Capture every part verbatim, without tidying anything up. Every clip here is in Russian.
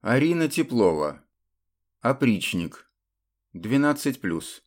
Арина Теплова. Опричник. двенадцать плюс.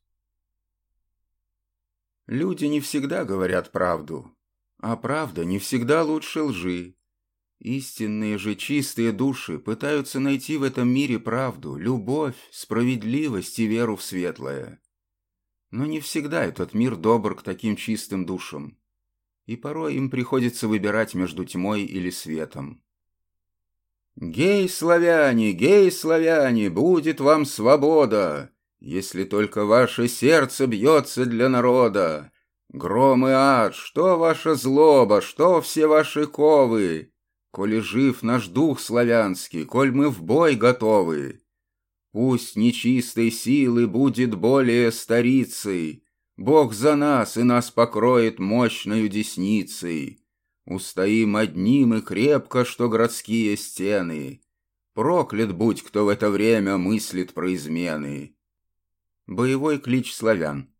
Люди не всегда говорят правду, а правда не всегда лучше лжи. Истинные же чистые души пытаются найти в этом мире правду, любовь, справедливость и веру в светлое. Но не всегда этот мир добр к таким чистым душам, и порой им приходится выбирать между тьмой или светом. «Гей, славяне, гей, славяне, будет вам свобода, если только ваше сердце бьется для народа. Гром и ад, что ваша злоба, что все ваши ковы, коли жив наш дух славянский, коль мы в бой готовы. Пусть нечистой силы будет более старицей, Бог за нас и нас покроет мощною десницей. Устоим одним и крепко, что городские стены. Проклят будь, кто в это время мыслит про измены». Боевой клич славян.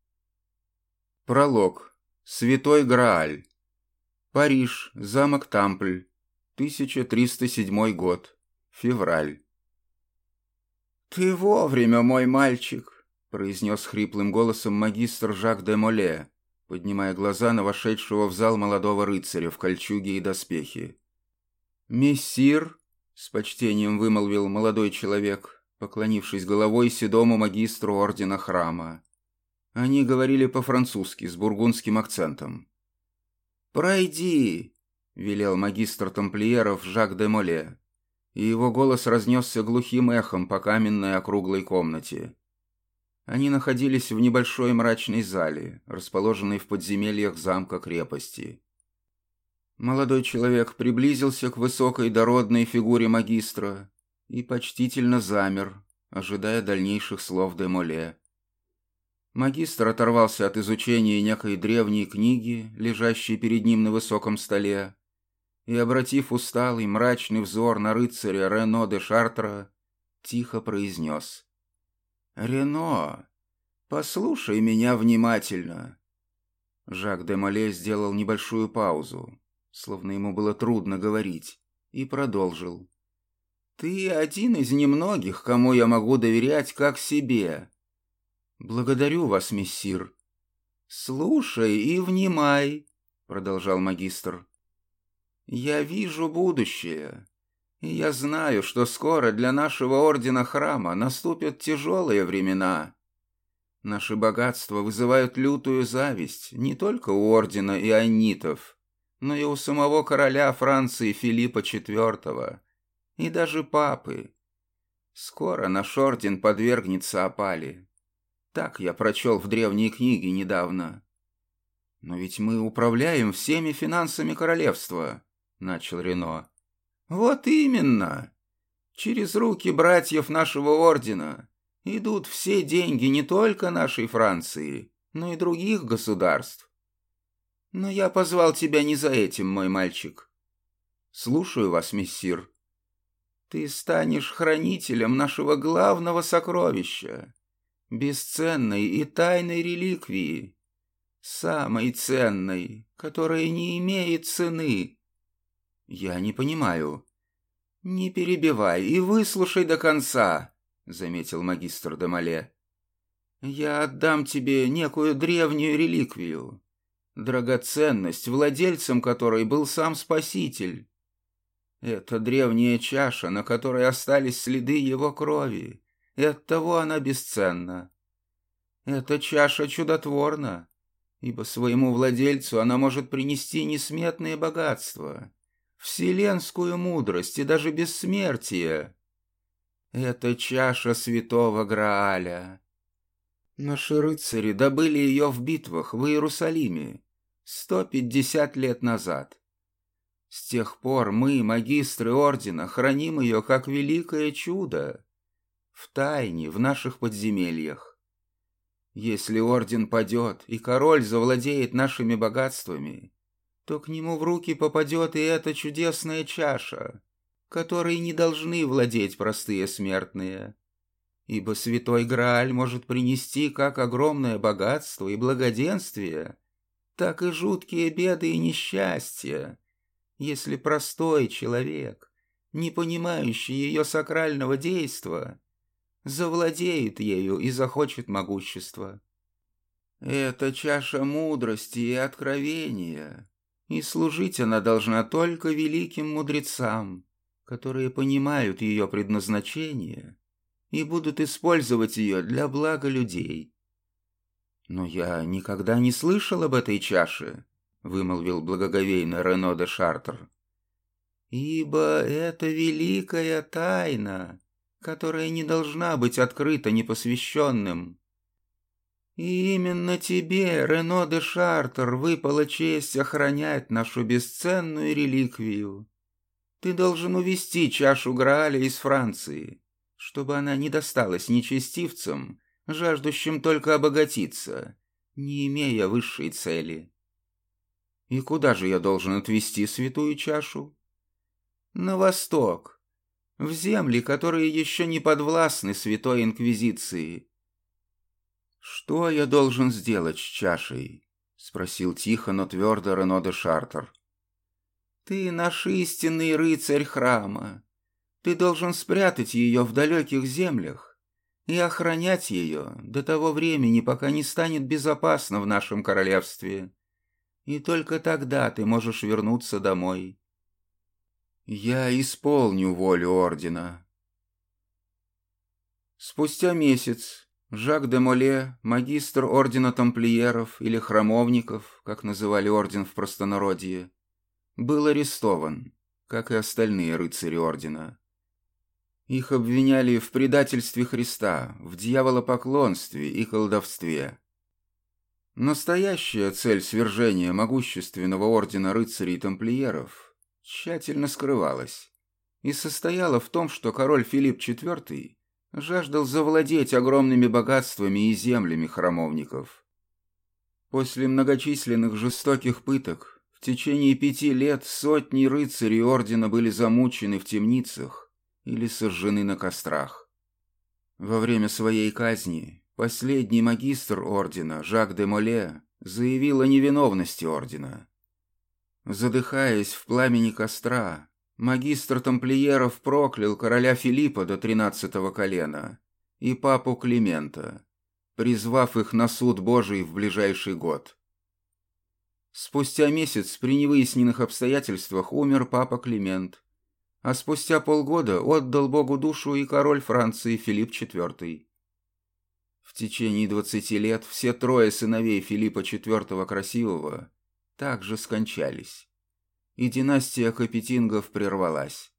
Пролог. Святой Грааль. Париж. Замок Тампль. тысяча триста седьмой год. Февраль. «Ты вовремя, мой мальчик», — произнес хриплым голосом магистр Жак де Моле, поднимая глаза на вошедшего в зал молодого рыцаря в кольчуге и доспехе. «Мессир», — с почтением вымолвил молодой человек, поклонившись головой седому магистру ордена храма. Они говорили по-французски с бургундским акцентом. «Пройди», — велел магистр тамплиеров Жак де Моле, и его голос разнесся глухим эхом по каменной округлой комнате. Они находились в небольшой мрачной зале, расположенной в подземельях замка-крепости. Молодой человек приблизился к высокой дородной фигуре магистра и почтительно замер, ожидая дальнейших слов де Моле. Магистр оторвался от изучения некой древней книги, лежащей перед ним на высоком столе, и, обратив усталый, мрачный взор на рыцаря Рено де Шартра, тихо произнес: «Рено, послушай меня внимательно». Жак де Моле сделал небольшую паузу, словно ему было трудно говорить, и продолжил: «Ты один из немногих, кому я могу доверять как себе». «Благодарю вас, мессир». «Слушай и внимай», — продолжал магистр. «Я вижу будущее, и я знаю, что скоро для нашего ордена храма наступят тяжелые времена. Наши богатства вызывают лютую зависть не только у ордена ионитов, но и у самого короля Франции Филиппа четвёртого и даже папы. Скоро наш орден подвергнется опале. Так я прочел в древней книге недавно. «Но ведь мы управляем всеми финансами королевства», — начал Рено. «Вот именно. Через руки братьев нашего ордена идут все деньги не только нашей Франции, но и других государств. Но я позвал тебя не за этим, мой мальчик». «Слушаю вас, мессир». «Ты станешь хранителем нашего главного сокровища, бесценной и тайной реликвии, самой ценной, которая не имеет цены». «Я не понимаю». «Не перебивай и выслушай до конца», — заметил магистр де Моле. «Я отдам тебе некую древнюю реликвию, драгоценность, владельцем которой был сам Спаситель. Это древняя чаша, на которой остались следы его крови, и оттого она бесценна. Эта чаша чудотворна, ибо своему владельцу она может принести несметные богатства, вселенскую мудрость и даже бессмертие. Это чаша святого Грааля. Наши рыцари добыли ее в битвах в Иерусалиме сто пятьдесят лет назад. С тех пор мы, магистры ордена, храним ее как великое чудо, в тайне, в наших подземельях. Если орден падет, и король завладеет нашими богатствами, то к нему в руки попадет и эта чудесная чаша, которой не должны владеть простые смертные. Ибо святой Грааль может принести как огромное богатство и благоденствие, так и жуткие беды и несчастья, если простой человек не понимающий ее сакрального действа, завладеет ею и захочет могущества. Это чаша мудрости и откровения, и служить она должна только великим мудрецам, которые понимают ее предназначение и будут использовать ее для блага людей. «Но я никогда не слышал об этой чаше», — вымолвил благоговейно Рено де Шартер. «Ибо это великая тайна, которая не должна быть открыта непосвященным. И именно тебе, Рено де Шартер, выпала честь охранять нашу бесценную реликвию. Ты должен увести чашу Грааля из Франции, чтобы она не досталась нечестивцам, жаждущим только обогатиться, не имея высшей цели». «И куда же я должен отвезти святую чашу?» «На восток, в земли, которые еще не подвластны Святой Инквизиции». «Что я должен сделать с чашей?» — спросил тихо, но твердо Рено де Шартер. «Ты наш истинный рыцарь храма. Ты должен спрятать ее в далеких землях и охранять ее до того времени, пока не станет безопасно в нашем королевстве. И только тогда ты можешь вернуться домой». «Я исполню волю ордена». Спустя месяц Жак де Моле, магистр ордена тамплиеров или храмовников, как называли орден в простонародье, был арестован, как и остальные рыцари ордена. Их обвиняли в предательстве Христа, в дьяволопоклонстве и колдовстве. Настоящая цель свержения могущественного ордена рыцарей-тамплиеров тщательно скрывалась и состояла в том, что король Филипп четвёртый жаждал завладеть огромными богатствами и землями храмовников. После многочисленных жестоких пыток в течение пяти лет сотни рыцарей ордена были замучены в темницах или сожжены на кострах. Во время своей казни последний магистр ордена, Жак де Моле, заявил о невиновности ордена. Задыхаясь в пламени костра, магистр тамплиеров проклял короля Филиппа до тринадцатого колена и папу Климента, призвав их на суд Божий в ближайший год. Спустя месяц при невыясненных обстоятельствах умер папа Климент, а спустя полгода отдал Богу душу и король Франции Филипп четвёртый. В течение двадцати лет все трое сыновей Филиппа четвёртого Красивого также скончались, и династия Капетингов прервалась.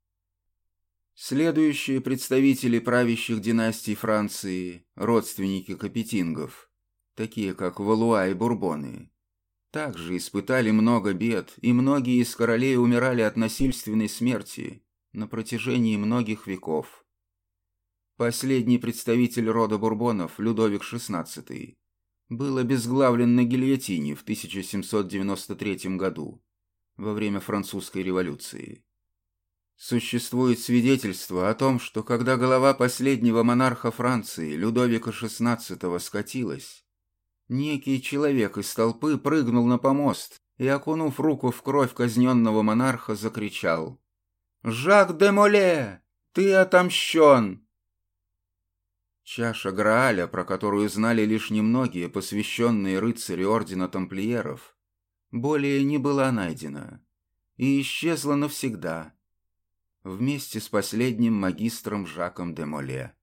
Следующие представители правящих династий Франции, родственники Капетингов, такие как Валуа и Бурбоны, также испытали много бед, и многие из королей умирали от насильственной смерти на протяжении многих веков. Последний представитель рода Бурбонов, Людовик шестнадцатый, был обезглавлен на гильотине в тысяча семьсот девяносто третьем году, во время Французской революции. Существует свидетельство о том, что когда голова последнего монарха Франции, Людовика шестнадцатого, скатилась, некий человек из толпы прыгнул на помост и, окунув руку в кровь казненного монарха, закричал: «Жак де Моле, ты отомщен!» Чаша Грааля, про которую знали лишь немногие посвященные рыцари ордена тамплиеров, более не была найдена и исчезла навсегда, вместе с последним магистром Жаком де Моле.